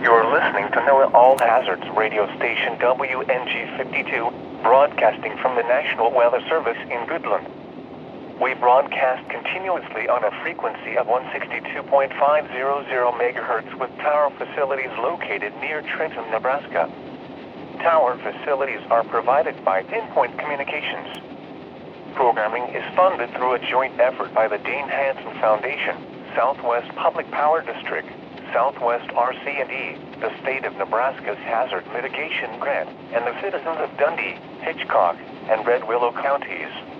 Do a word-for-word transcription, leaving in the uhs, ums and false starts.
You're listening to NOAA All Hazards radio station W N G fifty-two, broadcasting from the National Weather Service in Goodland. We broadcast continuously on a frequency of one sixty-two point five hundred megahertz with tower facilities located near Trenton, Nebraska. Tower facilities are provided by Pinpoint Communications. Programming is funded through a joint effort by the Dane Hansen Foundation, Southwest Public Power District, Southwest R C and E, the state of Nebraska's Hazard Mitigation Grant, and the citizens of Dundee, Hitchcock, and Red Willow counties.